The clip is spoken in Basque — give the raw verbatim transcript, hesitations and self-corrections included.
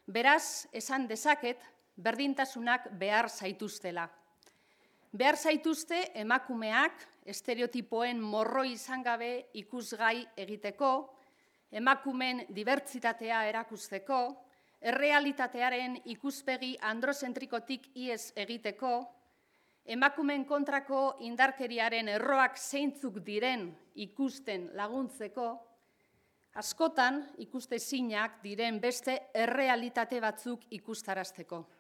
Beraz, esan dezaket, berdintasunak behar zaituztela. Behar zaituzte emakumeak estereotipoen morroi izan gabe ikusgai egiteko, emakumeen dibertsitatea erakusteko, errealitatearen ikuspegi androzentrikotik ihes egiteko, emakumeen kontrako indarkeriaren erroak zeintzuk diren ikusten laguntzeko, askotan ikustezinak diren beste errealitate batzuk ikustarazteko.